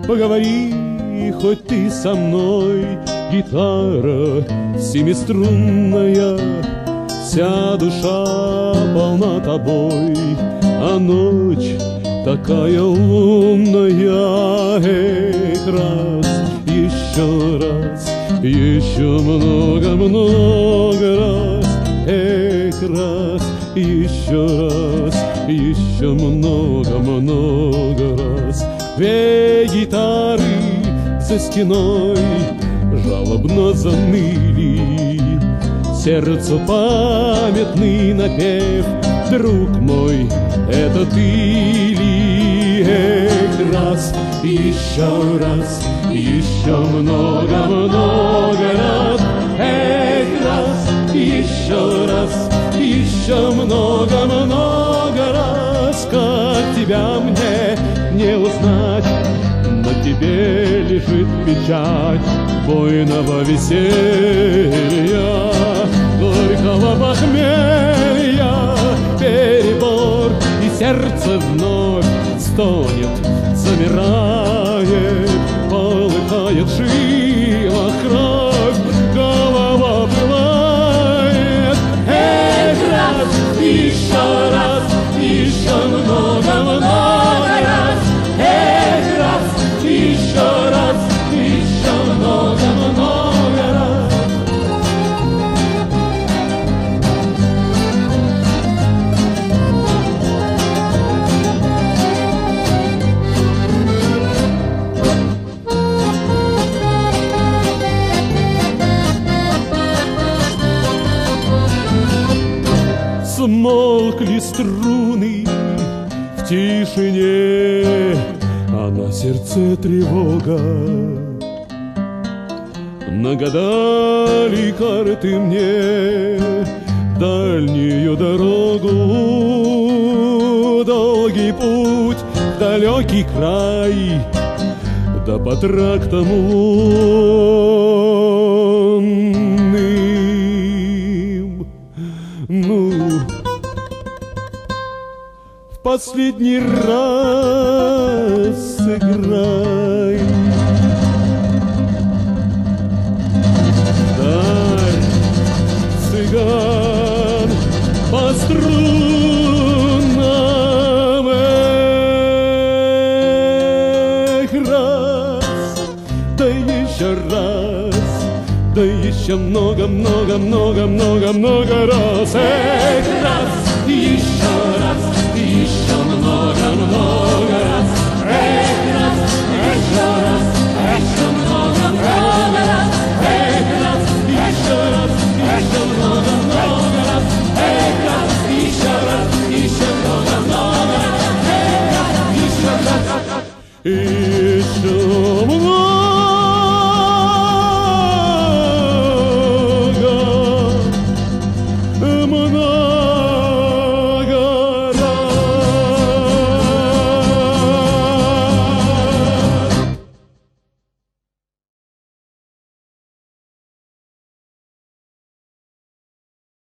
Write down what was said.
Поговори, хоть ты со мной, гитара семиструнная, вся душа полна тобой, а ночь такая лунная. Эх, раз, еще много раз, эх, раз, еще много раз. Две гитары за стеной жалобно заныли, сердцу памятный напев, друг мой, это ты ли? Эх, раз, еще много раз, эх, раз, еще много раз. Как тебя мне не узнать, на тебе лежит печать буйного веселья, горького похмелья, перебор, и сердце вновь стонет, замирает, полыхает в жилах кровь, голова пылает. Эх, раз, еще много раз, эх, раз, еще много раз. Смолкли струны в тишине, а на сердце тревога. Нагадали карты мне дальнюю дорогу, долгий путь в далекий край, да по трактам лунным. Ну, в последний раз сыграй. Дай, цыган, по струнам. Эх, раз, да еще раз, да еще много раз. Эх, раз, еще